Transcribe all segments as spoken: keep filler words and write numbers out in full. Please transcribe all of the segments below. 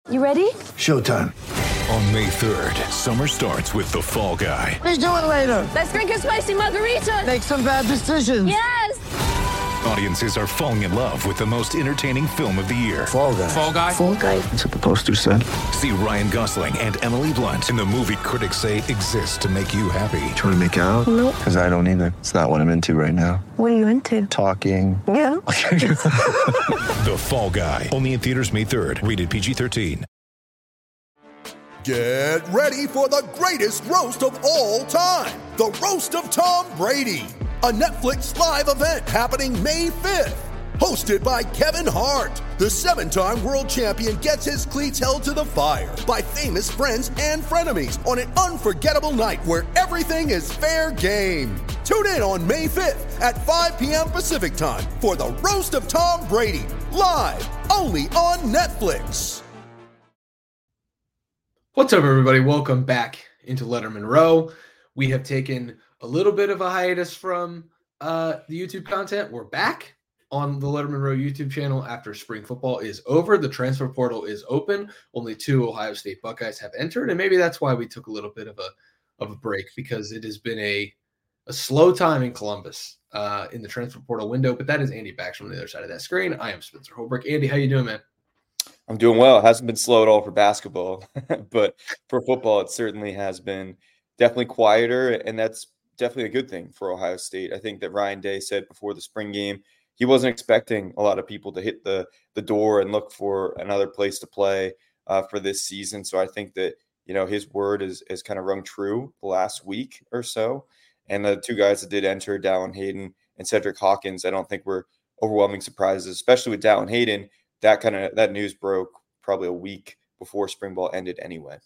You ready? Showtime. On May third, summer starts with The Fall Guy. Let's do it later. Let's drink a spicy margarita. Make some bad decisions. Yes! Audiences are falling in love with the most entertaining film of the year. Fall Guy. Fall Guy? Fall Guy. That's what the poster said. See Ryan Gosling and Emily Blunt in the movie critics say exists to make you happy. Trying to make it out? Nope. Because I don't either. It's not what I'm into right now. What are you into? Talking. Yeah. The Fall Guy. Only in theaters May third. Rated P G thirteen. Get ready for the greatest roast of all time. The Roast of Tom Brady. A Netflix live event happening May fifth. Hosted by Kevin Hart. The seven-time world champion gets his cleats held to the fire by famous friends and frenemies on an unforgettable night where everything is fair game. Tune in on May fifth at five p.m. Pacific time for the Roast of Tom Brady. Live only on Netflix. What's up, everybody? Welcome back into Letterman Row. We have taken a little bit of a hiatus from uh, the YouTube content. We're back on the Letterman Row YouTube channel after spring football is over. The transfer portal is open. Only two Ohio State Buckeyes have entered, and maybe that's why we took a little bit of a of a break, because it has been a a slow time in Columbus uh, in the transfer portal window. But that is Andy Bax from the other side of that screen. I am Spencer Holbrook. Andy, how you doing, man? I'm doing well. It hasn't been slow at all for basketball, but for football, it certainly has been definitely quieter, and that's definitely a good thing for Ohio State. I think that Ryan Day said before the spring game he wasn't expecting a lot of people to hit the the door and look for another place to play uh, for this season. So I think that, you know, his word is is kind of rung true the last week or so. And the two guys that did enter, Dallin Hayden and Cedric Hawkins, I don't think were overwhelming surprises, especially with Dallin Hayden. That kind of that news broke probably a week before spring ball ended anyway.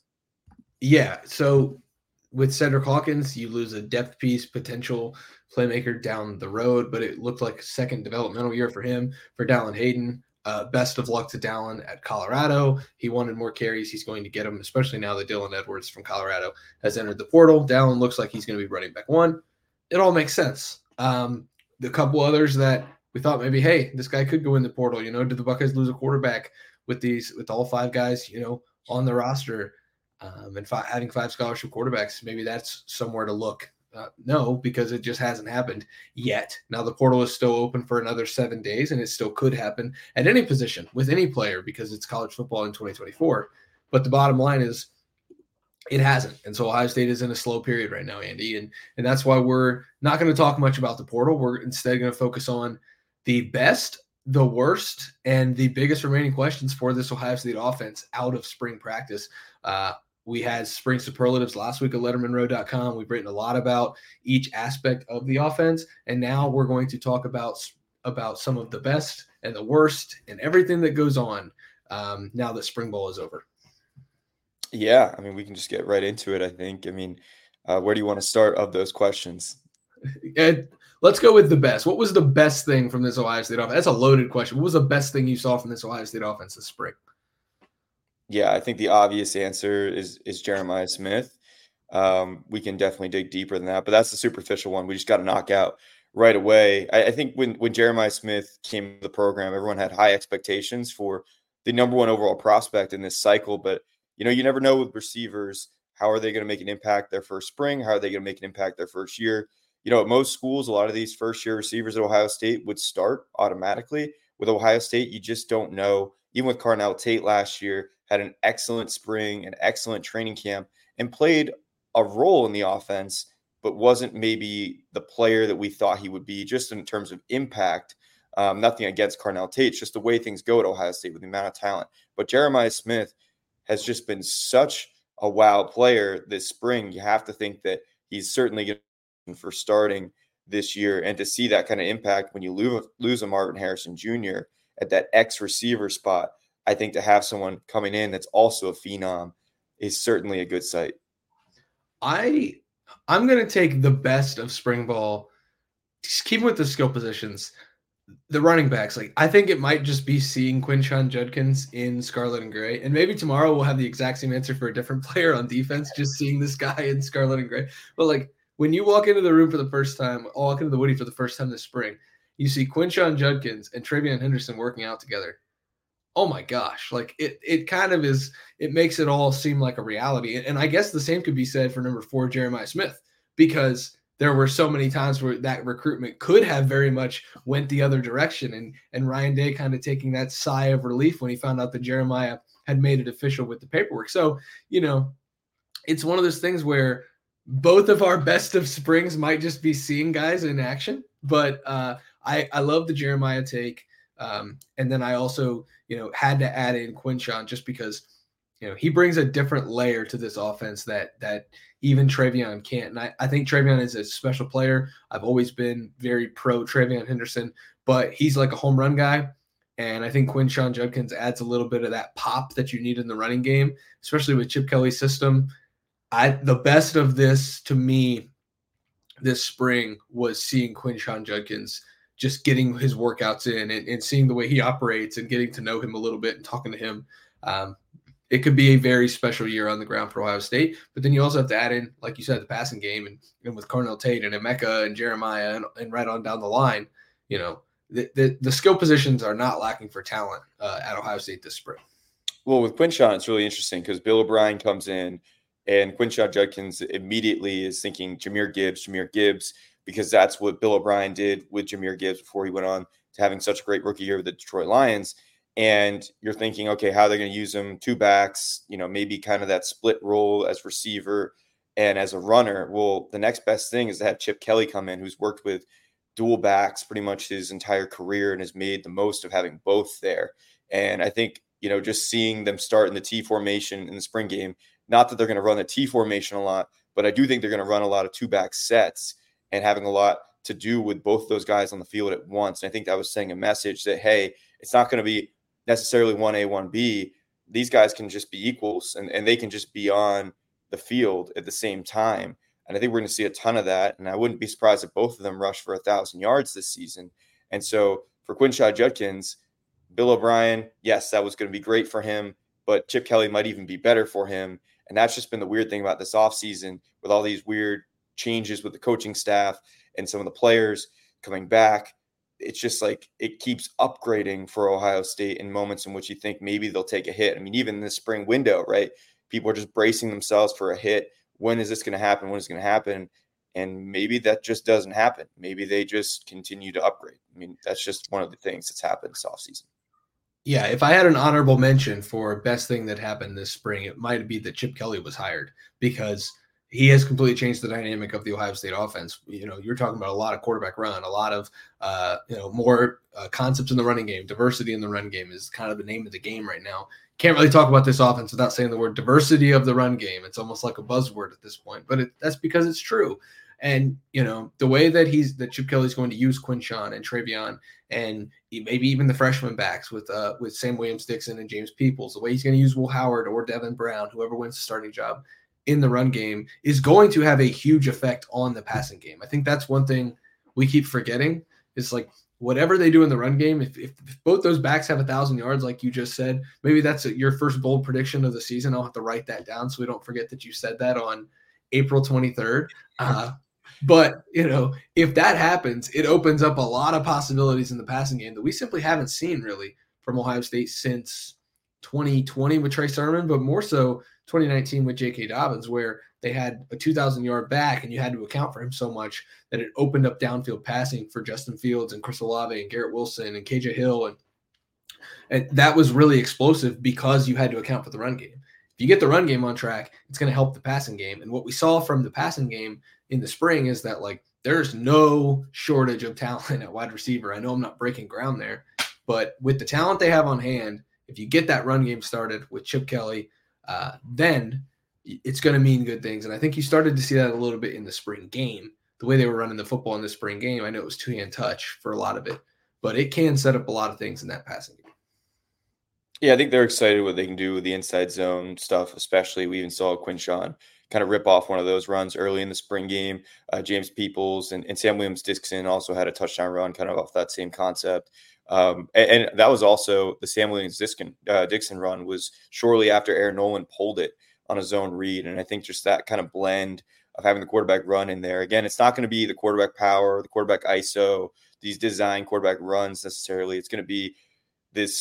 Yeah. So with Cedric Hawkins, you lose a depth piece, potential playmaker down the road, but it looked like a second developmental year for him. For Dallin Hayden, uh, best of luck to Dallin at Colorado. He wanted more carries. He's going to get them, especially now that Dylan Edwards from Colorado has entered the portal. Dallin looks like he's going to be running back one. It all makes sense. Um, the couple others that we thought maybe, hey, this guy could go in the portal. You know, did the Buckeyes lose a quarterback with these, with all five guys, you know, on the roster um, and fi- having five scholarship quarterbacks? Maybe that's somewhere to look. Uh, no, because it just hasn't happened yet. Now the portal is still open for another seven days, and it still could happen at any position with any player because it's college football in twenty twenty-four. But the bottom line is it hasn't. And so Ohio State is in a slow period right now, Andy. And, and that's why we're not going to talk much about the portal. We're instead going to focus on the best, the worst, and the biggest remaining questions for this Ohio State offense out of spring practice. Uh, we had spring superlatives last week at letterman row dot com. We've written a lot about each aspect of the offense, and now we're going to talk about, about some of the best and the worst and everything that goes on um, now that spring ball is over. Yeah, I mean, we can just get right into it, I think. I mean, uh, where do you want to start of those questions? And let's go with the best. What was the best thing from this Ohio State offense? That's a loaded question. What was the best thing you saw from this Ohio State offense this spring? Yeah, I think the obvious answer is is Jeremiah Smith. Um, we can definitely dig deeper than that, but that's the superficial one. We just got to knock out right away. I, I think when when Jeremiah Smith came to the program, everyone had high expectations for the number one overall prospect in this cycle. But, you know, you never know with receivers, how are they going to make an impact their first spring? How are they going to make an impact their first year? You know, at most schools, a lot of these first-year receivers at Ohio State would start automatically. With Ohio State, you just don't know. Even with Carnell Tate last year, had an excellent spring, an excellent training camp, and played a role in the offense, but wasn't maybe the player that we thought he would be just in terms of impact. Um, nothing against Carnell Tate, it's just the way things go at Ohio State with the amount of talent. But Jeremiah Smith has just been such a wow player this spring. You have to think that he's certainly going to for starting this year, and to see that kind of impact when you lose, lose a Marvin Harrison Junior at that X receiver spot, I think to have someone coming in that's also a phenom is certainly a good sight. I, I'm going to take the best of spring ball, just keep with the skill positions, the running backs. Like, I think it might just be seeing Quinshon Judkins in scarlet and gray, and maybe tomorrow we'll have the exact same answer for a different player on defense, just seeing this guy in scarlet and gray. But like, when you walk into the room for the first time, walk into the Woody for the first time this spring, you see Quinshon Judkins and Travion Henderson working out together. oh my gosh, like it it kind of is, it makes it all seem like a reality. And, and I guess the same could be said for number four, Jeremiah Smith, because there were so many times where that recruitment could have very much went the other direction. And, and Ryan Day kind of taking that sigh of relief when he found out that Jeremiah had made it official with the paperwork. So, you know, it's one of those things where both of our best of springs might just be seeing guys in action. But uh, I, I love the Jeremiah take. Um, and then I also, you know, had to add in Quinshon just because, you know, he brings a different layer to this offense that that even Travion can't. And I, I think Travion is a special player. I've always been very pro Travion Henderson, but he's like a home run guy. And I think Quinshon Judkins adds a little bit of that pop that you need in the running game, especially with Chip Kelly's system. I the best of this to me this spring was seeing Quinshon Judkins just getting his workouts in and, and seeing the way he operates and getting to know him a little bit and talking to him. Um, it could be a very special year on the ground for Ohio State. But then you also have to add in, like you said, the passing game and, and with Carnell Tate and Emeka and Jeremiah and, and right on down the line, you know, the, the, the skill positions are not lacking for talent uh, at Ohio State this spring. Well, with Quinshon, it's really interesting because Bill O'Brien comes in and Quinshon Judkins immediately is thinking Jahmyr Gibbs, Jahmyr Gibbs, because that's what Bill O'Brien did with Jahmyr Gibbs before he went on to having such a great rookie year with the Detroit Lions. And you're thinking, okay, how are they going to use him? Two backs, you know, maybe kind of that split role as receiver and as a runner. Well, the next best thing is to have Chip Kelly come in, who's worked with dual backs pretty much his entire career and has made the most of having both there. And I think, you know, just seeing them start in the T formation in the spring game, not that they're going to run the T formation a lot, but I do think they're going to run a lot of two back sets and having a lot to do with both those guys on the field at once. And I think that was saying a message that, hey, it's not going to be necessarily one A, one B. These guys can just be equals and, and they can just be on the field at the same time. And I think we're going to see a ton of that. And I wouldn't be surprised if both of them rush for a thousand yards this season. And so for Quinshon Judkins, Bill O'Brien, yes, that was going to be great for him, but Chip Kelly might even be better for him. And that's just been the weird thing about this offseason with all these weird changes with the coaching staff and some of the players coming back. It's just like it keeps upgrading for Ohio State in moments in which you think maybe they'll take a hit. I mean, even in the spring window, right? People are just bracing themselves for a hit. When is this going to happen? When is it going to happen? And maybe that just doesn't happen. Maybe they just continue to upgrade. I mean, that's just one of the things that's happened this offseason. Yeah, if I had an honorable mention for best thing that happened this spring, it might be that Chip Kelly was hired because he has completely changed the dynamic of the Ohio State offense. You know, you're talking about a lot of quarterback run, a lot of, uh, you know, more uh, concepts in the running game. Diversity in the run game is kind of the name of the game right now. Can't really talk about this offense without saying the word diversity of the run game. It's almost like a buzzword at this point, but it, that's because it's true. And, you know, the way that he's that Chip Kelly's going to use Quinshon and Travion and maybe even the freshman backs with uh, with Sam Williams-Dixon and James Peoples, the way he's going to use Will Howard or Devin Brown, whoever wins the starting job in the run game, is going to have a huge effect on the passing game. I think that's one thing we keep forgetting is like whatever they do in the run game, if, if, if both those backs have a thousand yards, like you just said, maybe that's a, your first bold prediction of the season. I'll have to write that down so we don't forget that you said that on April twenty-third. Uh, But, you know, if that happens, it opens up a lot of possibilities in the passing game that we simply haven't seen really from Ohio State since twenty twenty with Trey Sermon, but more so twenty nineteen with J K. Dobbins, where they had a two thousand yard back and you had to account for him so much that it opened up downfield passing for Justin Fields and Chris Olave and Garrett Wilson and K J Hill. And, and that was really explosive because you had to account for the run game. If you get the run game on track, it's going to help the passing game. And what we saw from the passing game in the spring is that, like, there's no shortage of talent at wide receiver. I know I'm not breaking ground there, but with the talent they have on hand, if you get that run game started with Chip Kelly, uh, then it's going to mean good things. And I think you started to see that a little bit in the spring game, the way they were running the football in the spring game. I know it was two-hand touch for a lot of it, but it can set up a lot of things in that passing game. Yeah, I think they're excited what they can do with the inside zone stuff, especially. We even saw Quinshon kind of rip off one of those runs early in the spring game. Uh, James Peoples and, and Sam Williams-Dixon also had a touchdown run kind of off that same concept. Um, and, and that was also the Sam Williams-Dixon uh, Dixon run was shortly after Aaron Nolan pulled it on a zone read. And I think just that kind of blend of having the quarterback run in there. Again, it's not going to be the quarterback power, the quarterback I S O, these design quarterback runs necessarily. It's going to be this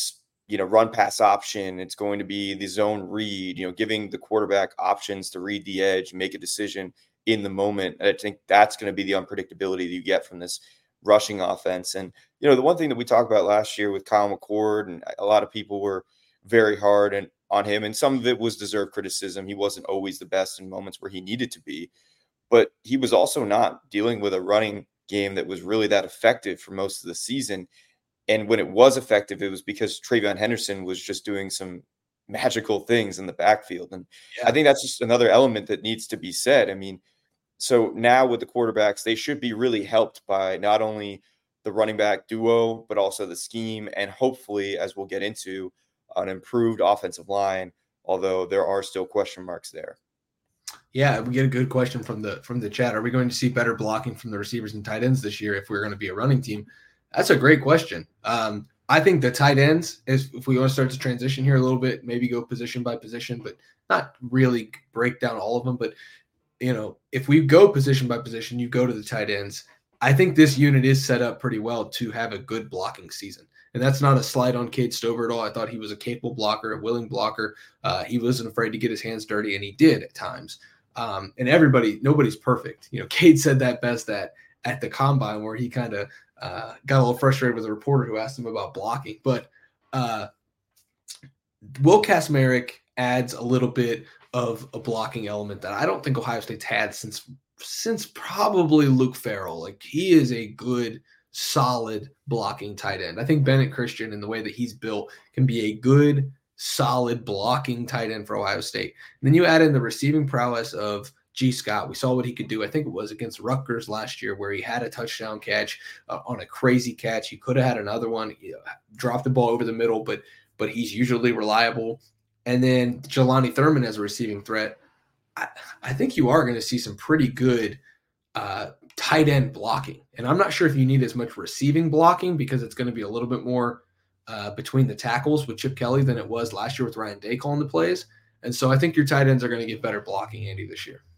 you know, run pass option. It's going to be the zone read, you know, giving the quarterback options to read the edge, make a decision in the moment. And I think that's going to be the unpredictability that you get from this rushing offense. And, you know, the one thing that we talked about last year with Kyle McCord, and a lot of people were very hard and on him, and some of it was deserved criticism. He wasn't always the best in moments where he needed to be, but he was also not dealing with a running game that was really that effective for most of the season. And when it was effective, it was because TreVeyon Henderson was just doing some magical things in the backfield. And yeah. I think that's just another element that needs to be said. I mean, so now with the quarterbacks, they should be really helped by not only the running back duo, but also the scheme, and hopefully, as we'll get into, an improved offensive line, although there are still question marks there. Yeah, we get a good question from the from the chat. Are we going to see better blocking from the receivers and tight ends this year if we're going to be a running team? That's a great question. Um, I think the tight ends, is, if we want to start to transition here a little bit, maybe go position by position, but not really break down all of them. But, you know, if we go position by position, you go to the tight ends. I think this unit is set up pretty well to have a good blocking season. And that's not a slight on Cade Stover at all. I thought he was a capable blocker, a willing blocker. Uh, he wasn't afraid to get his hands dirty, and he did at times. Um, and everybody, nobody's perfect. You know, Cade said that best at, at the combine, where he kind of uh, got a little frustrated with a reporter who asked him about blocking. But uh, Will Kacmarek adds a little bit of a blocking element that I don't think Ohio State's had since since probably Luke Farrell. Like, he is a good, solid blocking tight end. I think Bennett Christian, in the way that he's built, can be a good, solid blocking tight end for Ohio State. And then you add in the receiving prowess of G. Scott. We saw what he could do. I think it was against Rutgers last year, where he had a touchdown catch uh, on a crazy catch. He could have had another one, you know, dropped the ball over the middle, but but he's usually reliable. And then Jelani Thurman as a receiving threat. I, I think you are going to see some pretty good uh, tight end blocking. And I'm not sure if you need as much receiving blocking, because it's going to be a little bit more uh, between the tackles with Chip Kelly than it was last year with Ryan Day calling the plays. And so I think your tight ends are going to get better blocking, Andy, this year.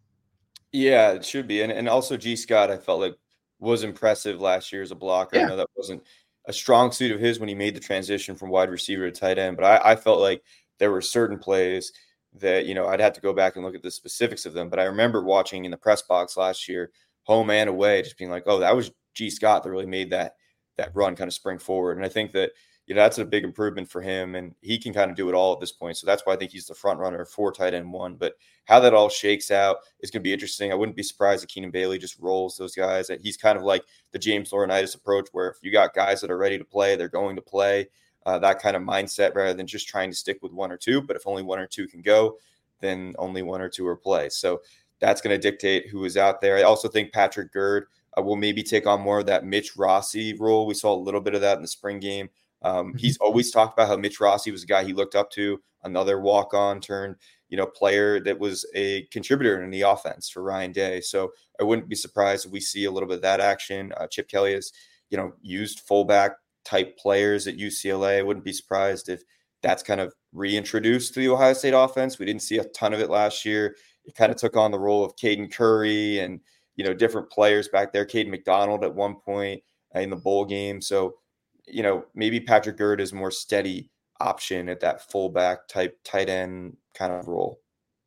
Yeah, it should be. And and also G. Scott, I felt like, was impressive last year as a blocker. Yeah. I know that wasn't a strong suit of his when he made the transition from wide receiver to tight end, but I, I felt like there were certain plays that, you know, I'd have to go back and look at the specifics of them. But I remember watching in the press box last year, home and away, just being like, oh, that was G. Scott that really made that that run kind of spring forward. And I think that, you know, that's a big improvement for him, and he can kind of do it all at this point. So that's why I think he's the front runner for tight end one. But how that all shakes out is going to be interesting. I wouldn't be surprised if Keenan Bailey just rolls those guys. He's kind of like the James Laurinaitis approach, where if you got guys that are ready to play, they're going to play. Uh, that kind of mindset, rather than just trying to stick with one or two. But if only one or two can go, then only one or two are play. So that's going to dictate who is out there. I also think Patrick Gurd uh, will maybe take on more of that Mitch Rossi role. We saw a little bit of that in the spring game. Um, he's always talked about how Mitch Rossi was a guy he looked up to, another walk-on turned, you know, player that was a contributor in the offense for Ryan Day. So I wouldn't be surprised if we see a little bit of that action. Uh, Chip Kelly has, you know, used fullback type players at U C L A. I wouldn't be surprised if that's kind of reintroduced to the Ohio State offense. We didn't see a ton of it last year. It kind of took on the role of Caden Curry and, you know, different players back there. Caden McDonald at one point in the bowl game. So, you know, maybe Patrick Gurd is a more steady option at that fullback type tight end kind of role.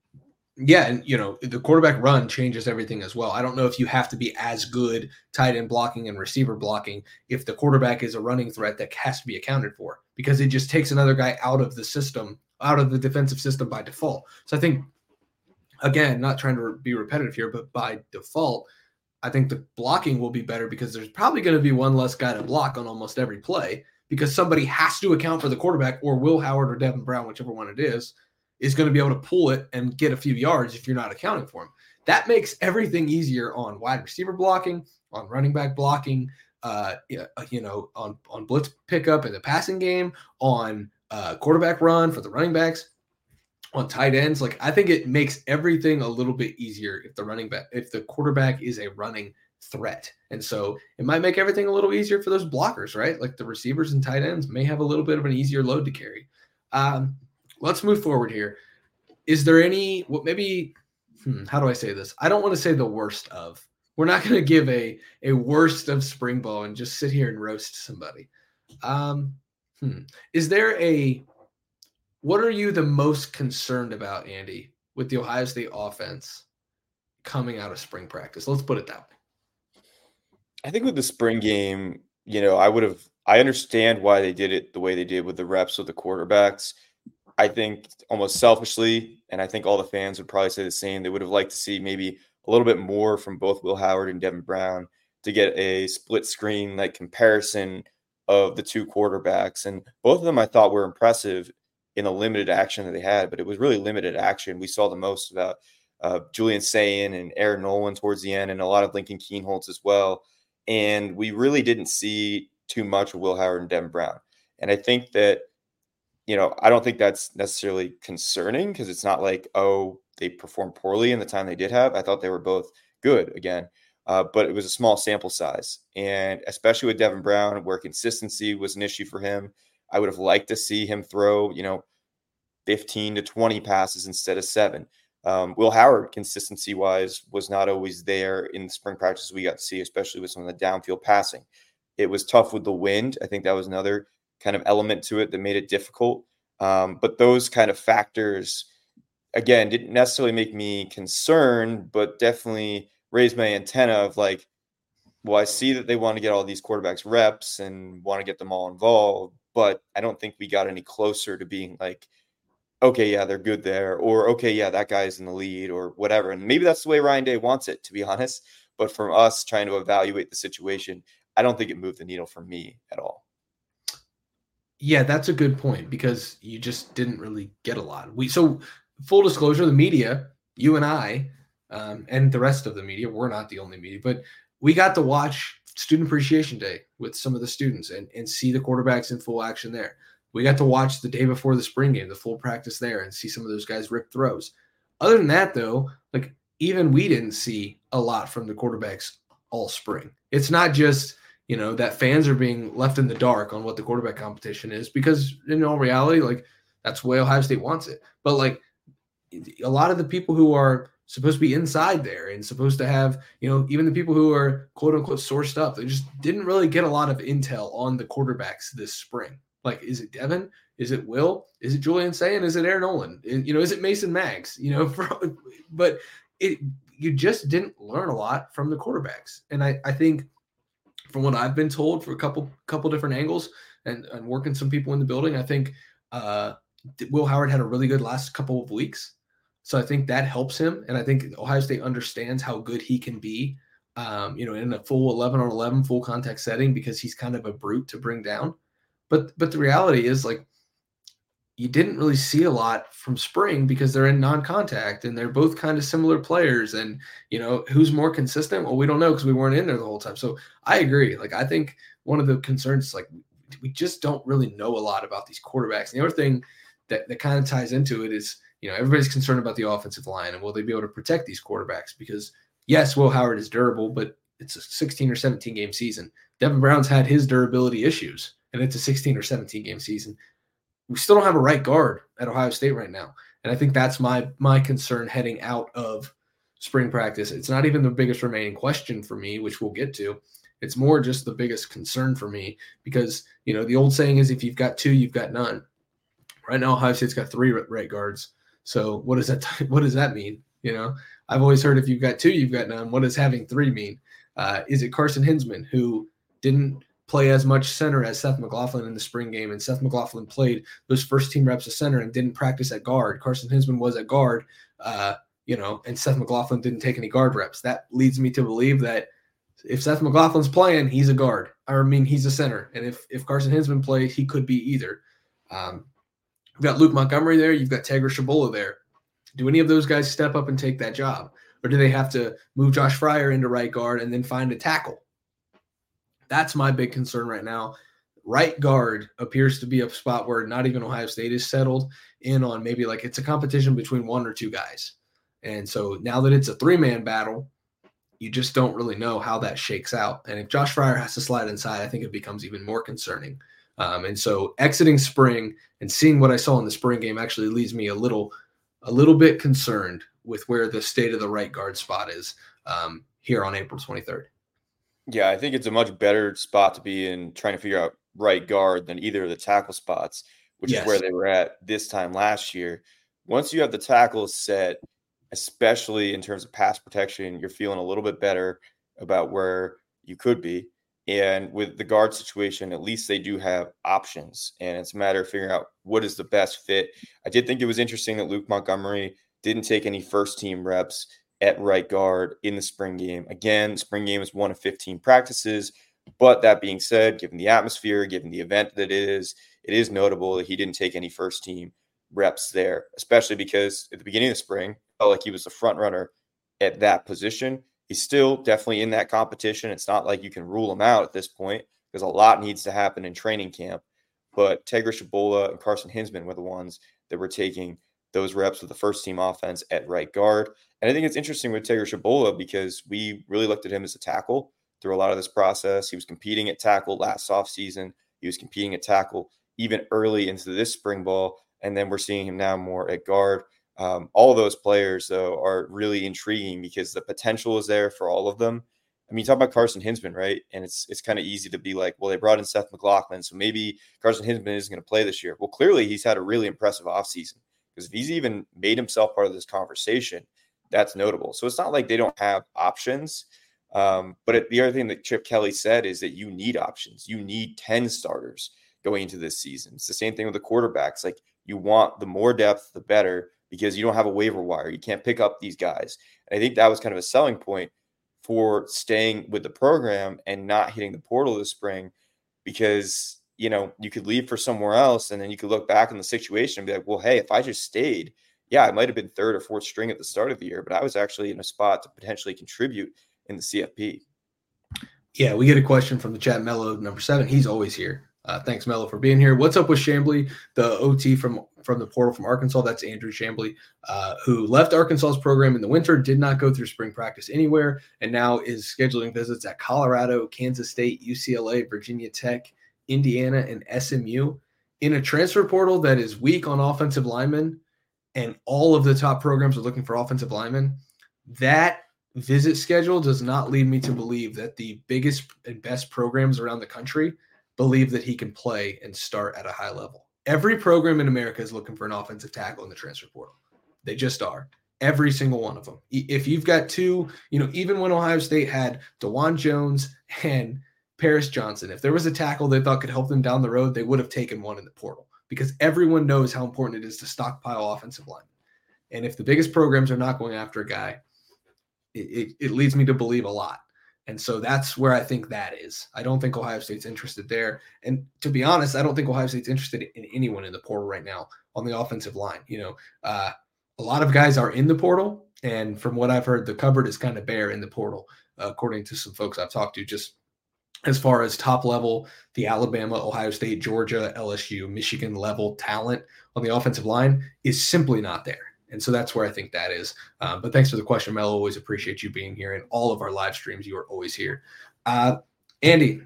Yeah, and, you know, the quarterback run changes everything as well. I don't know if you have to be as good tight end blocking and receiver blocking if the quarterback is a running threat that has to be accounted for, because it just takes another guy out of the system, out of the defensive system by default. So I think, again, not trying to be repetitive here, but by default, I think the blocking will be better, because there's probably going to be one less guy to block on almost every play, because somebody has to account for the quarterback, or Will Howard or Devin Brown, whichever one it is, is going to be able to pull it and get a few yards if you're not accounting for him. That makes everything easier on wide receiver blocking, on running back blocking, uh, you know, on, on blitz pickup in the passing game, on uh, quarterback run for the running backs, on tight ends. Like, I think it makes everything a little bit easier if the running back, if the quarterback is a running threat. And so it might make everything a little easier for those blockers, right? Like the receivers and tight ends may have a little bit of an easier load to carry. Um, let's move forward here. Is there any, what maybe, hmm, how do I say this? I don't want to say the worst of, we're not going to give a, a worst of spring ball and just sit here and roast somebody. Um, Hmm. Is there a – what are you the most concerned about, Andy, with the Ohio State offense coming out of spring practice? Let's put it that way. I think with the spring game, you know, I would have – I understand why they did it the way they did with the reps with the quarterbacks. I think almost selfishly, and I think all the fans would probably say the same, they would have liked to see maybe a little bit more from both Will Howard and Devin Brown to get a split screen like comparison of the two quarterbacks. And both of them I thought were impressive in the limited action that they had, but it was really limited action. We saw the most about uh, Julian Sayin and Aaron Nolan towards the end, and a lot of Lincoln Kienholz as well. And we really didn't see too much of Will Howard and Devin Brown. And I think that, you know, I don't think that's necessarily concerning because it's not like, oh, they performed poorly in the time they did have. I thought they were both good again, uh, but it was a small sample size. And especially with Devin Brown, where consistency was an issue for him, I would have liked to see him throw, you know, fifteen to twenty passes instead of seven. Um, Will Howard, consistency-wise, was not always there in the spring practice we got to see, especially with some of the downfield passing. It was tough with the wind. I think that was another kind of element to it that made it difficult. Um, but those kind of factors, again, didn't necessarily make me concerned, but definitely raised my antenna of like, well, I see that they want to get all these quarterbacks reps and want to get them all involved, but I don't think we got any closer to being like, okay, yeah, they're good there, or okay, yeah, that guy's in the lead or whatever. And maybe that's the way Ryan Day wants it, to be honest. But from us trying to evaluate the situation, I don't think it moved the needle for me at all. Yeah, that's a good point because you just didn't really get a lot. We so full disclosure, the media, you and I, um, and the rest of the media, we're not the only media, but we got to watch Student Appreciation Day with some of the students and, and see the quarterbacks in full action there. We got to watch the day before the spring game, the full practice there, and see some of those guys rip throws. Other than that, though, like even we didn't see a lot from the quarterbacks all spring. It's not just, you know, that fans are being left in the dark on what the quarterback competition is because in all reality, like that's the way Ohio State wants it. But like a lot of the people who are supposed to be inside there and supposed to have, you know, even the people who are quote unquote sourced up, they just didn't really get a lot of intel on the quarterbacks this spring. Like, is it Devin? Is it Will? Is it Julian Sayin? Is it Aaron Nolan? You know, is it Mason Maggs? You know, for, but it you just didn't learn a lot from the quarterbacks. And I, I think from what I've been told for a couple couple different angles and, and working some people in the building, I think uh, Will Howard had a really good last couple of weeks. So I think that helps him. And I think Ohio State understands how good he can be, um, you know, in a full eleven on eleven full contact setting because he's kind of a brute to bring down. But but the reality is, like, you didn't really see a lot from spring because they're in non-contact and they're both kind of similar players. And, you know, who's more consistent? Well, we don't know because we weren't in there the whole time. So I agree. Like, I think one of the concerns is, like, we just don't really know a lot about these quarterbacks. And the other thing that, that kind of ties into it is, you know, everybody's concerned about the offensive line and will they be able to protect these quarterbacks? Because, yes, Will Howard is durable, but it's a sixteen or seventeen game season. Devin Brown's had his durability issues. And it's a sixteen or seventeen game season. We still don't have a right guard at Ohio State right now. And I think that's my my concern heading out of spring practice. It's not even the biggest remaining question for me, which we'll get to. It's more just the biggest concern for me because, you know, the old saying is if you've got two, you've got none. Right now, Ohio State's got three right guards. So what does that what does that mean? You know, I've always heard if you've got two, you've got none. What does having three mean? Uh, is it Carson Hinsman who didn't play as much center as Seth McLaughlin in the spring game, and Seth McLaughlin played those first team reps of center and didn't practice at guard. Carson Hinsman was at guard, uh, you know, and Seth McLaughlin didn't take any guard reps. That leads me to believe that if Seth McLaughlin's playing, he's a guard. I mean, he's a center. And if if Carson Hinsman plays, he could be either. Um, you've got Luke Montgomery there. You've got Tagra Shabola there. Do any of those guys step up and take that job? Or do they have to move Josh Fryer into right guard and then find a tackle? That's my big concern right now. Right guard appears to be a spot where not even Ohio State is settled in on. Maybe like it's a competition between one or two guys. And so now that it's a three-man battle, you just don't really know how that shakes out. And if Josh Fryer has to slide inside, I think it becomes even more concerning. Um, and so exiting spring and seeing what I saw in the spring game actually leaves me a little, a little bit concerned with where the state of the right guard spot is um, here on April twenty-third. Yeah, I think it's a much better spot to be in trying to figure out right guard than either of the tackle spots, which Yes. is where they were at this time last year. Once you have the tackles set, especially in terms of pass protection, you're feeling a little bit better about where you could be. And with the guard situation, at least they do have options. And it's a matter of figuring out what is the best fit. I did think it was interesting that Luke Montgomery didn't take any first team reps at right guard in the spring game. Again, spring game is one of fifteen practices. But that being said, given the atmosphere, given the event that it is, it is notable that he didn't take any first team reps there, especially because at the beginning of the spring, felt like he was the front runner at that position. He's still definitely in that competition. It's not like you can rule him out at this point because a lot needs to happen in training camp. But Tegra Shabola and Carson Hinsman were the ones that were taking those reps with the first team offense at right guard. And I think it's interesting with Tegra Shabola because we really looked at him as a tackle through a lot of this process. He was competing at tackle last offseason. He was competing at tackle even early into this spring ball. And then we're seeing him now more at guard. Um, all of those players, though, are really intriguing because the potential is there for all of them. I mean, you talk about Carson Hinsman, right? And it's it's kind of easy to be like, well, they brought in Seth McLaughlin, so maybe Carson Hinsman isn't going to play this year. Well, clearly he's had a really impressive offseason because if he's even made himself part of this conversation, that's notable. So it's not like they don't have options. Um, but it, the other thing that Chip Kelly said is that you need options. You need ten starters going into this season. It's the same thing with the quarterbacks. Like you want the more depth, the better, because you don't have a waiver wire. You can't pick up these guys. And I think that was kind of a selling point for staying with the program and not hitting the portal this spring because, you know, you could leave for somewhere else and then you could look back on the situation and be like, well, hey, if I just stayed, yeah, I might have been third or fourth string at the start of the year, but I was actually in a spot to potentially contribute in the C F P. Yeah, we get a question from the chat. Mello, number seven. He's always here. Uh, thanks, Mello, for being here. What's up with Chambly, the O T from, from the portal from Arkansas? That's Andrew Chambly, uh, who left Arkansas's program in the winter, did not go through spring practice anywhere, and now is scheduling visits at Colorado, Kansas State, U C L A, Virginia Tech, Indiana, and S M U in a transfer portal that is weak on offensive linemen, and all of the top programs are looking for offensive linemen. That visit schedule does not lead me to believe that the biggest and best programs around the country believe that he can play and start at a high level. Every program in America is looking for an offensive tackle in the transfer portal. They just are. Every single one of them. If you've got two, you know, even when Ohio State had DeJuan Jones and Paris Johnson, if there was a tackle they thought could help them down the road, they would have taken one in the portal because everyone knows how important it is to stockpile offensive linemen. And if the biggest programs are not going after a guy, it, it, it leads me to believe a lot. And so that's where I think that is. I don't think Ohio State's interested there. And to be honest, I don't think Ohio State's interested in anyone in the portal right now on the offensive line. You know, uh, a lot of guys are in the portal. And from what I've heard, the cupboard is kind of bare in the portal, uh, according to some folks I've talked to, just as far as top level, the Alabama, Ohio State, Georgia, L S U, Michigan level talent on the offensive line is simply not there. And so that's where I think that is. Um, but thanks for the question, Mel. Always appreciate you being here. In all of our live streams, you are always here. Uh, Andy,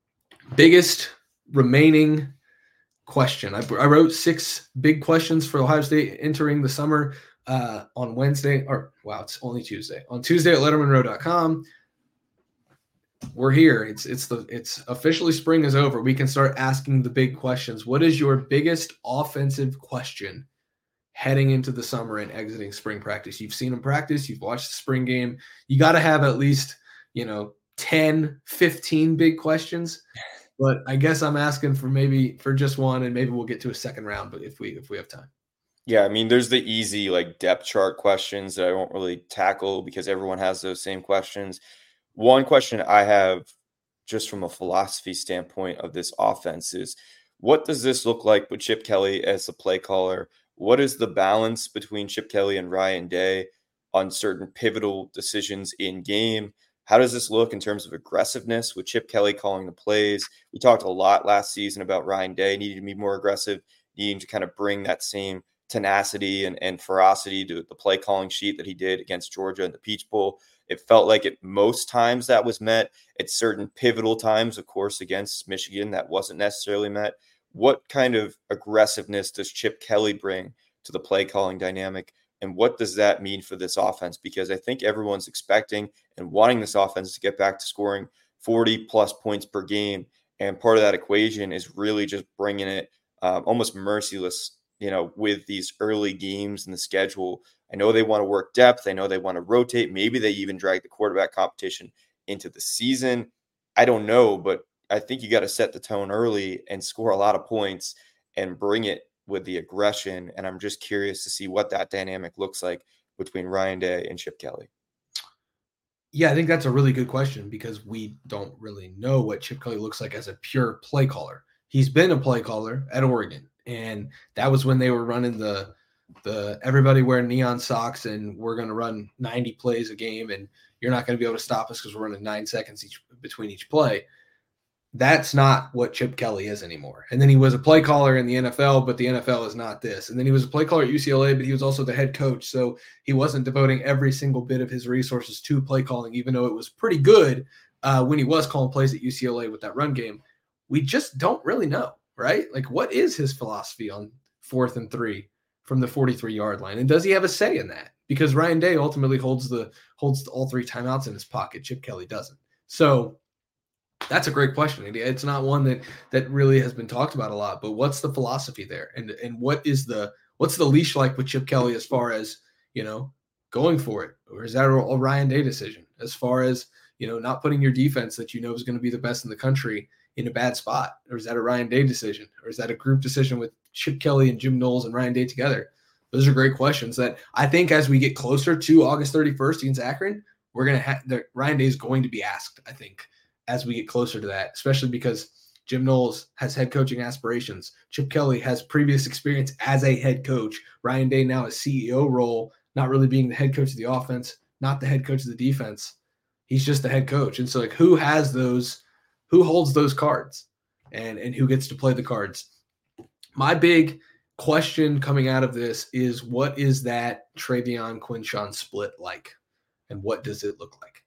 biggest remaining question. I, I wrote six big questions for Ohio State entering the summer uh, on Wednesday. Or, wow, it's only Tuesday. On Tuesday at letterman row dot com. We're here. It's it's the it's officially spring is over. We can start asking the big questions. What is your biggest offensive question heading into the summer and exiting spring practice? You've seen them practice. You've watched the spring game. You got to have at least, you know, ten, fifteen big questions. But I guess I'm asking for maybe for just one, and maybe we'll get to a second round, but if we if we have time. Yeah, I mean, there's the easy like depth chart questions that I won't really tackle because everyone has those same questions. One question I have just from a philosophy standpoint of this offense is, what does this look like with Chip Kelly as the play caller? What is the balance between Chip Kelly and Ryan Day on certain pivotal decisions in game? How does this look in terms of aggressiveness with Chip Kelly calling the plays? We talked a lot last season about Ryan Day needing to be more aggressive, needing to kind of bring that same tenacity and, and ferocity to the play calling sheet that he did against Georgia in the Peach Bowl. It felt like at most times that was met. At certain pivotal times, of course, against Michigan, that wasn't necessarily met. What kind of aggressiveness does Chip Kelly bring to the play calling dynamic? And what does that mean for this offense? Because I think everyone's expecting and wanting this offense to get back to scoring forty plus points per game And part of that equation is really just bringing it um, almost merciless, you know, with these early games in the schedule. I know they want to work depth. I know they want to rotate. Maybe they even drag the quarterback competition into the season. I don't know, but I think you got to set the tone early and score a lot of points and bring it with the aggression. And I'm just curious to see what that dynamic looks like between Ryan Day and Chip Kelly. Yeah, I think that's a really good question because we don't really know what Chip Kelly looks like as a pure play caller. He's been a play caller at Oregon, and that was when they were running the the everybody wear neon socks and we're going to run ninety plays a game and you're not going to be able to stop us because we're running nine seconds each between each play. That's not what Chip Kelly is anymore. And then he was a play caller in the N F L, but the N F L is not this. And then he was a play caller at U C L A, but he was also the head coach. So he wasn't devoting every single bit of his resources to play calling, even though it was pretty good uh, when he was calling plays at U C L A with that run game. We just don't really know, right? Like, what is his philosophy on fourth and three from the forty-three yard line? And does he have a say in that? Because Ryan Day ultimately holds the holds all three timeouts in his pocket. Chip Kelly doesn't. So that's a great question. It's not one that that really has been talked about a lot, but what's the philosophy there? And and what is the what's the leash like with Chip Kelly as far as, you know, going for it? Or is that a, a Ryan Day decision as far as, you know, not putting your defense that you know is going to be the best in the country in a bad spot? Or is that a Ryan Day decision? Or is that a group decision with Chip Kelly and Jim Knowles and Ryan Day together? Those are great questions that I think as we get closer to August thirty-first against Akron, we're going to have – Ryan Day is going to be asked, I think, as we get closer to that, especially because Jim Knowles has head coaching aspirations. Chip Kelly has previous experience as a head coach. Ryan Day now has C E O role, not really being the head coach of the offense, not the head coach of the defense. He's just the head coach. And so, like, who has those – who holds those cards and, and who gets to play the cards? My big question coming out of this is, what is that Travion Quinshon split like? And what does it look like?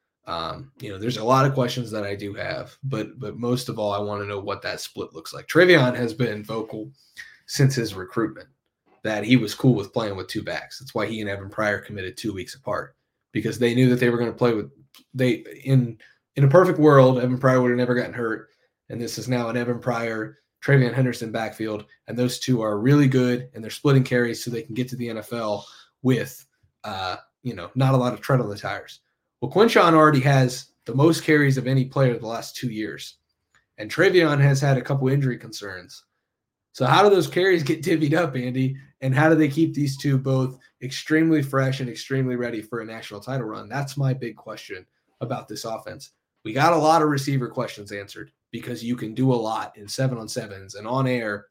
Um, you know, there's a lot of questions that I do have, but but most of all, I want to know what that split looks like. Travion has been vocal since his recruitment that he was cool with playing with two backs. That's why he and Evan Pryor committed two weeks apart, because they knew that they were going to play with they in in a perfect world, Evan Pryor would have never gotten hurt. And this is now an Evan Pryor, Travion Henderson backfield. And those two are really good and they're splitting carries so they can get to the N F L with, uh, you know, not a lot of tread on the tires. Well, Quinshon already has the most carries of any player the last two years. And Travion has had a couple injury concerns. So how do those carries get divvied up, Andy? And how do they keep these two both extremely fresh and extremely ready for a national title run? That's my big question about this offense. We got a lot of receiver questions answered because you can do a lot in seven on sevens and on air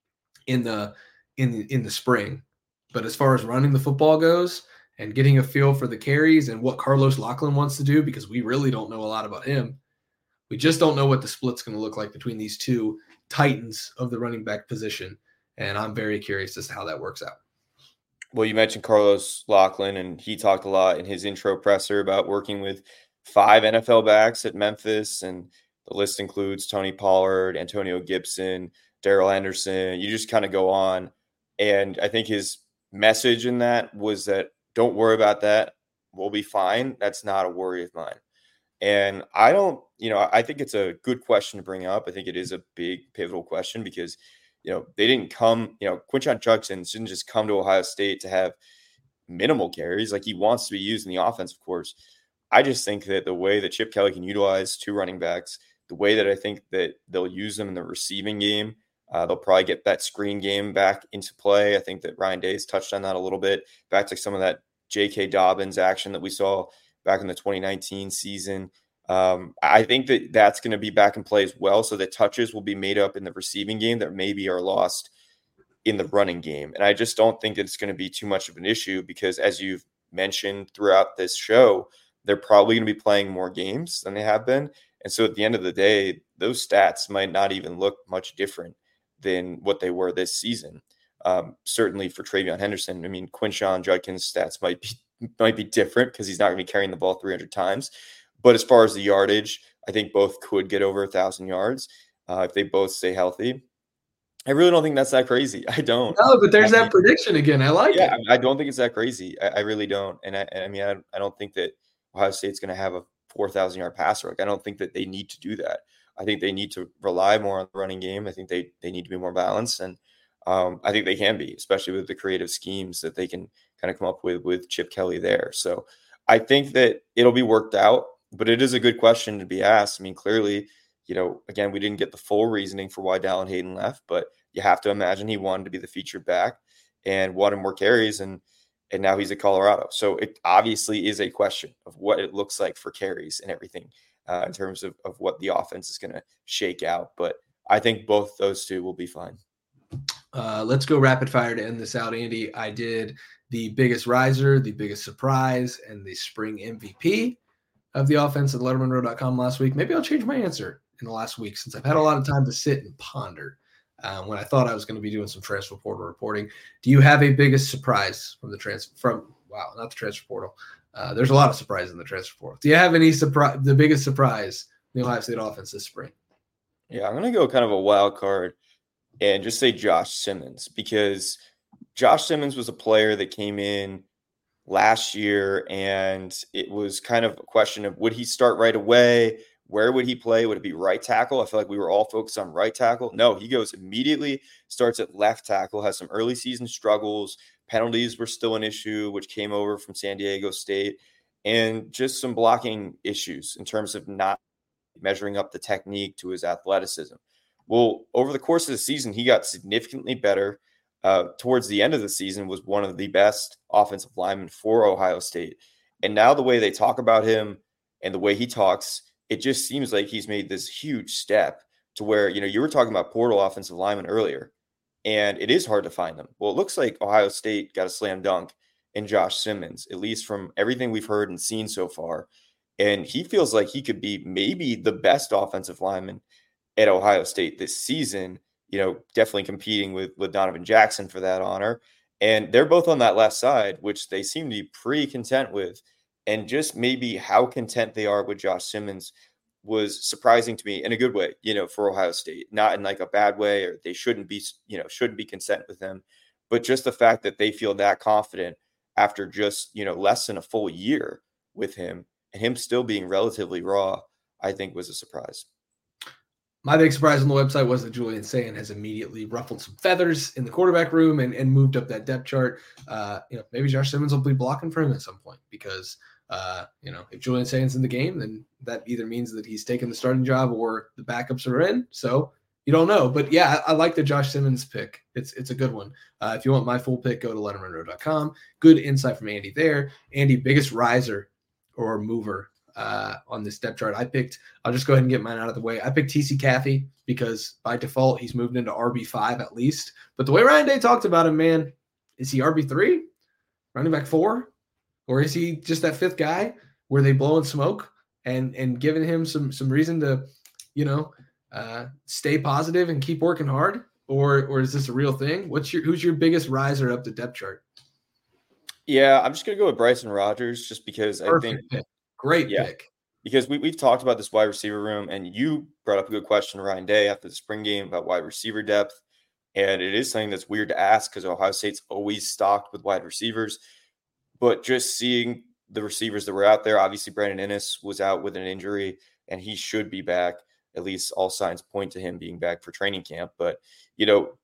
in the in the, in the spring. But as far as running the football goes and getting a feel for the carries and what Carlos Lachlan wants to do, because we really don't know a lot about him. We just don't know what the split's going to look like between these two titans of the running back position. And I'm very curious as to how that works out. Well, you mentioned Carlos Lachlan, and he talked a lot in his intro presser about working with five N F L backs at Memphis. And the list includes Tony Pollard, Antonio Gibson, Darrell Henderson. You just kind of go on. And I think his message in that was that, don't worry about that. We'll be fine. That's not a worry of mine. And I don't, you know, I think it's a good question to bring up. I think it is a big pivotal question because, you know, they didn't come, you know, Quinshon Judkins didn't just come to Ohio State to have minimal carries. Like, he wants to be used in the offense, of course. I just think that the way that Chip Kelly can utilize two running backs, the way that I think that they'll use them in the receiving game, uh, they'll probably get that screen game back into play. I think that Ryan Day's touched on that a little bit, back to some of that J K. Dobbins action that we saw back in the twenty nineteen season. Um, I think that that's going to be back in play as well. So that touches will be made up in the receiving game that maybe are lost in the running game. And I just don't think it's going to be too much of an issue because, as you've mentioned throughout this show, they're probably going to be playing more games than they have been. And so at the end of the day, those stats might not even look much different than what they were this season. Um, certainly for Travion Henderson, I mean, Quinshon Judkins' stats might be might be different because he's not going to be carrying the ball three hundred times. But as far as the yardage, I think both could get over one thousand yards uh, if they both stay healthy. I really don't think that's that crazy. I don't. No, but there's I that mean, prediction again. I like yeah, it. I don't think it's that crazy. I, I really don't. And I, I mean, I, I don't think that Ohio State's going to have a four thousand yard passer. Like, I don't think that they need to do that. I think they need to rely more on the running game. I think they they need to be more balanced, and um, I think they can be, especially with the creative schemes that they can kind of come up with with Chip Kelly there. So I think that it'll be worked out, but it is a good question to be asked. I mean, clearly, you know, again, we didn't get the full reasoning for why Dallin Hayden left, but you have to imagine he wanted to be the featured back and wanted more carries, and and now he's at Colorado. So it obviously is a question of what it looks like for carries and everything uh, in terms of, of what the offense is going to shake out. But I think both those two will be fine. Uh, let's go rapid fire to end this out, Andy. I did the biggest riser, the biggest surprise, and the spring M V P of the offense at letterman row dot com last week. Maybe I'll change my answer in the last week since I've had a lot of time to sit and ponder um, when I thought I was going to be doing some transfer portal reporting. Do you have a biggest surprise from the transfer from, wow, not the transfer portal. Uh, there's a lot of surprises in the transfer portal. Do you have any surprise, the biggest surprise in the Ohio State offense this spring? Yeah, I'm going to go kind of a wild card and just say Josh Simmons, because Josh Simmons was a player that came in last year and it was kind of a question of would he start right away? Where would he play? Would it be right tackle? I feel like we were all focused on right tackle. No, he goes immediately, starts at left tackle, has some early season struggles. Penalties were still an issue, which came over from San Diego State, and just some blocking issues in terms of not measuring up the technique to his athleticism. Well, over the course of the season, he got significantly better. Uh, towards the end of the season, was one of the best offensive linemen for Ohio State. And now the way they talk about him and the way he talks, it just seems like he's made this huge step to where, you know, you were talking about portal offensive linemen earlier, and it is hard to find them. Well, it looks like Ohio State got a slam dunk in Josh Simmons, at least from everything we've heard and seen so far. And he feels like he could be maybe the best offensive lineman at Ohio State this season, you know, definitely competing with, with Donovan Jackson for that honor. And they're both on that left side, which they seem to be pretty content with. And just maybe how content they are with Josh Simmons was surprising to me in a good way, you know, for Ohio State, not in like a bad way, or they shouldn't be, you know, shouldn't be content with him, but just the fact that they feel that confident after just, you know, less than a full year with him and him still being relatively raw, I think was a surprise. My big surprise on the website was that Julian Sayin has immediately ruffled some feathers in the quarterback room and, and moved up that depth chart. Uh, you know, maybe Josh Simmons will be blocking for him at some point because, uh, you know, if Julian Sayin's in the game, then that either means that he's taken the starting job or the backups are in. So you don't know. But, yeah, I, I like the Josh Simmons pick. It's it's a good one. Uh, if you want my full pick, go to letterman row dot com. Good insight from Andy there. Andy, biggest riser or mover Uh, on this depth chart. I picked, I'll just go ahead and get mine out of the way. I picked T C Cathy because by default, he's moved into R B five at least. But the way Ryan Day talked about him, man, is he R B three, running back four? Or is he just that fifth guy where they blowing smoke and and giving him some some reason to, you know, uh, stay positive and keep working hard? Or or is this a real thing? What's your Who's your biggest riser up the depth chart? Yeah, I'm just going to go with Bryson Rodgers just because Perfect I think pick. Great yeah, pick. Because we, we've talked about this wide receiver room, and you brought up a good question, Ryan Day, after the spring game about wide receiver depth. And it is something that's weird to ask because Ohio State's always stocked with wide receivers. But just seeing the receivers that were out there, obviously Brandon Inniss was out with an injury, and he should be back. At least all signs point to him being back for training camp. But, you know,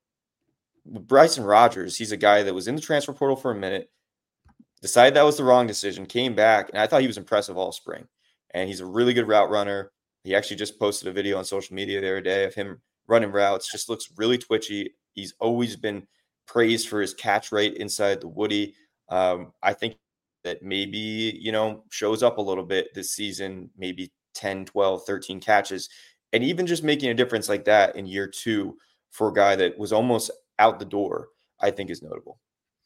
Bryson Rodgers, he's a guy that was in the transfer portal for a minute, decided that was the wrong decision, came back, and I thought he was impressive all spring. And he's a really good route runner. He actually just posted a video on social media the other day of him running routes. Just looks really twitchy. He's always been praised for his catch rate inside the Woody. Um, I think that maybe, you know, shows up a little bit this season, maybe ten, twelve, thirteen catches. And even just making a difference like that in year two for a guy that was almost out the door, I think is notable.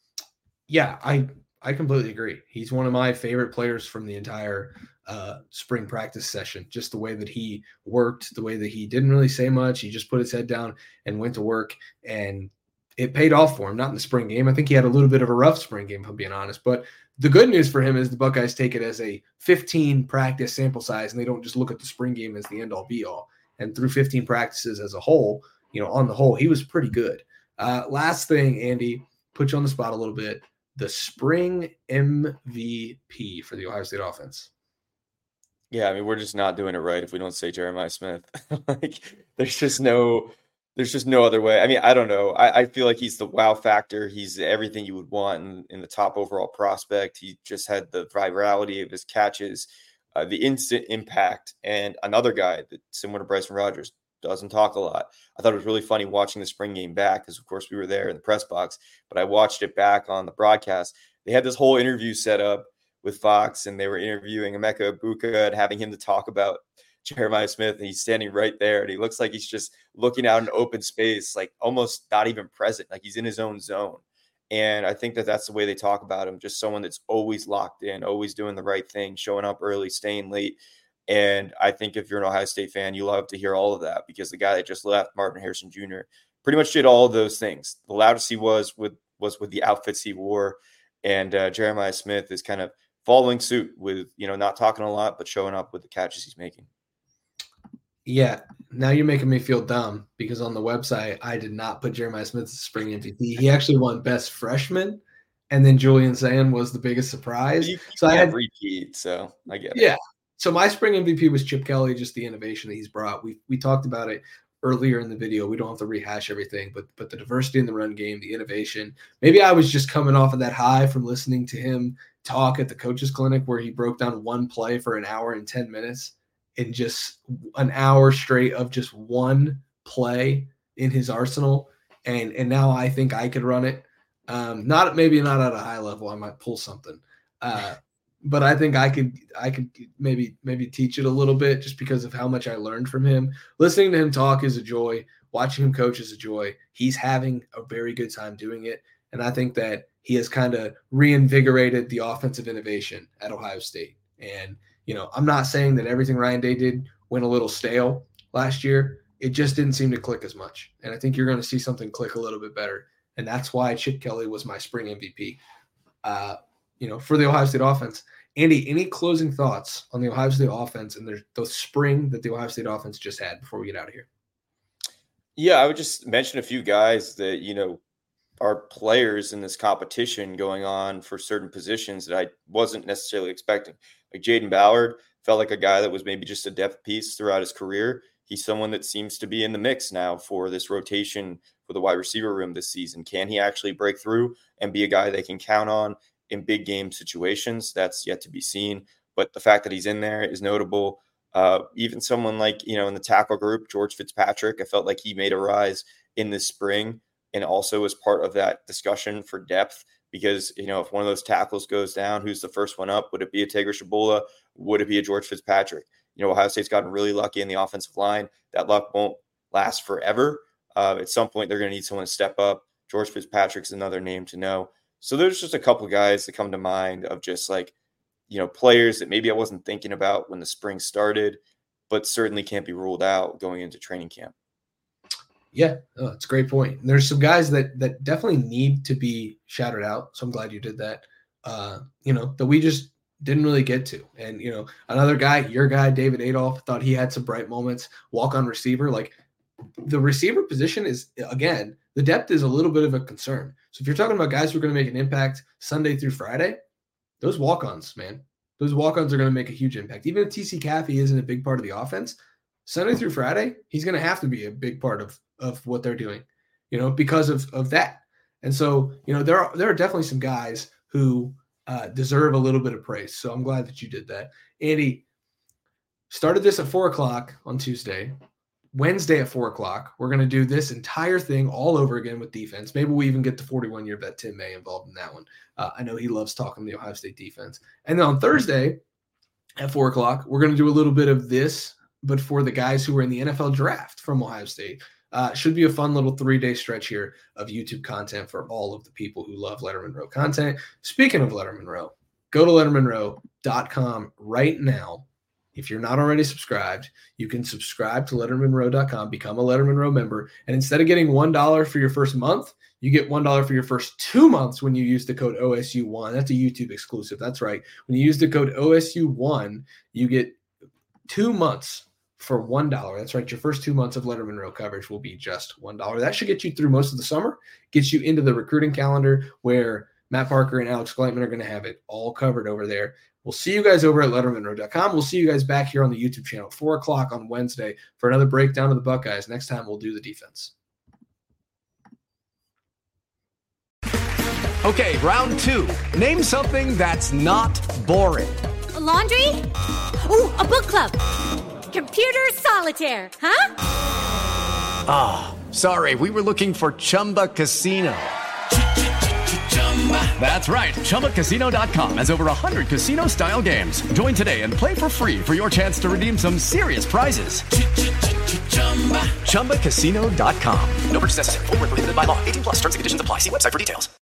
Yeah, I I completely agree. He's one of my favorite players from the entire uh, spring practice session. Just the way that he worked, the way that he didn't really say much. He just put his head down and went to work, and it paid off for him. Not in the spring game. I think he had a little bit of a rough spring game, if I'm being honest. But the good news for him is the Buckeyes take it as a fifteen practice sample size, and they don't just look at the spring game as the end-all be-all. And through fifteen practices as a whole, you know, on the whole, he was pretty good. Uh, last thing, Andy, put you on the spot a little bit. The spring M V P for the Ohio State offense. Yeah, I mean, we're just not doing it right if we don't say Jeremiah Smith. Like, there's just no, there's just no other way. I mean, I don't know. I, I feel like he's the wow factor. He's everything you would want in, in the top overall prospect. He just had the virality of his catches, uh, the instant impact, and another guy that, similar to Bryson Rogers, doesn't talk a lot. I thought it was really funny watching the spring game back because, of course, we were there in the press box, but I watched it back on the broadcast. They had this whole interview set up with Fox, and they were interviewing Emeka Egbuka and having him to talk about Jeremiah Smith, and he's standing right there, and he looks like he's just looking out in open space, like almost not even present, like he's in his own zone. And I think that that's the way they talk about him, just someone that's always locked in, always doing the right thing, showing up early, staying late. And I think if you're an Ohio State fan, you love to hear all of that, because the guy that just left, Marvin Harrison Junior, pretty much did all of those things. The loudest he was with was with the outfits he wore, and uh, Jeremiah Smith is kind of following suit with, you know, not talking a lot, but showing up with the catches he's making. Yeah, now you're making me feel dumb, because on the website, I did not put Jeremiah Smith as spring M V P. He actually won best freshman, and then Julian Sayin was the biggest surprise. You so I had repeat, so I get it. Yeah. So my spring M V P was Chip Kelly, just the innovation that he's brought. We we talked about it earlier in the video. We don't have to rehash everything, but but the diversity in the run game, the innovation. Maybe I was just coming off of that high from listening to him talk at the coaches clinic, where he broke down one play for an hour and ten minutes, and just an hour straight of just one play in his arsenal. And and now I think I could run it. Um, not maybe not at a high level. I might pull something. Uh, but I think I could I could maybe maybe teach it a little bit, just because of how much I learned from him. Listening to him talk is a joy. Watching him coach is a joy. He's having a very good time doing it. And I think that he has kind of reinvigorated the offensive innovation at Ohio State. And, you know, I'm not saying that everything Ryan Day did went a little stale last year. It just didn't seem to click as much. And I think you're going to see something click a little bit better. And that's why Chip Kelly was my spring M V P, uh, you know, for the Ohio State offense. Andy, any closing thoughts on the Ohio State offense and the, the spring that the Ohio State offense just had before we get out of here? Yeah, I would just mention a few guys that, you know, are players in this competition going on for certain positions that I wasn't necessarily expecting. Like Jaden Ballard felt like a guy that was maybe just a depth piece throughout his career. He's someone that seems to be in the mix now for this rotation for the wide receiver room this season. Can he actually break through and be a guy they can count on in big game situations? That's yet to be seen. But the fact that he's in there is notable. Uh, even someone like, you know, in the tackle group, George Fitzpatrick, I felt like he made a rise in this spring, and also as part of that discussion for depth, because, you know, if one of those tackles goes down, who's the first one up? Would it be a Tager Shabola? Would it be a George Fitzpatrick? You know, Ohio State's gotten really lucky in the offensive line. That luck won't last forever. Uh, at some point, they're going to need someone to step up. George Fitzpatrick's another name to know. So there's just a couple guys that come to mind of just like, you know, players that maybe I wasn't thinking about when the spring started, but certainly can't be ruled out going into training camp. Yeah, oh, it's a great point. There's some guys that that definitely need to be shouted out. So I'm glad you did that. Uh, you know, that we just didn't really get to. And, you know, another guy, your guy, David Adolph, thought he had some bright moments. Walk-on receiver. Like, the receiver position is, again, the depth is a little bit of a concern. So if you're talking about guys who are going to make an impact Sunday through Friday, those walk-ons, man, those walk-ons are going to make a huge impact. Even if T C Caffey isn't a big part of the offense, Sunday through Friday, he's going to have to be a big part of, of what they're doing, you know, because of, of that. And so, you know, there are, there are definitely some guys who uh, deserve a little bit of praise. So I'm glad that you did that. Andy, started this at four o'clock on Tuesday. Wednesday at four o'clock, we're going to do this entire thing all over again with defense. Maybe we even get the forty-one year vet Tim May involved in that one. Uh, I know he loves talking the Ohio State defense. And then on Thursday at four o'clock, we're going to do a little bit of this, but for the guys who were in the N F L draft from Ohio State. Uh, should be a fun little three-day stretch here of YouTube content for all of the people who love Letterman Row content. Speaking of Letterman Row, go to letterman row dot com right now. If you're not already subscribed, you can subscribe to letterman row dot com, become a Letterman Row member, and instead of getting one dollar for your first month, you get one dollar for your first two months when you use the code O S U one. That's a YouTube exclusive. That's right. When you use the code O S U one, you get two months for one dollar. That's right. Your first two months of Letterman Row coverage will be just one dollar. That should get you through most of the summer, gets you into the recruiting calendar where Matt Parker and Alex Gleitman are going to have it all covered over there. We'll see you guys over at letterman row dot com. We'll see you guys back here on the YouTube channel, four o'clock on Wednesday for another breakdown of the Buckeyes. Next time we'll do the defense. Okay, round two. Name something that's not boring. A laundry? Ooh, a book club. Computer solitaire, huh? Ah, oh, sorry, we were looking for Chumba Casino. That's right, Chumba Casino dot com has over one hundred casino-style games. Join today and play for free for your chance to redeem some serious prizes. Chumba Casino dot com. No purchase necessary. Void where prohibited by law. eighteen plus terms and conditions apply. See website for details.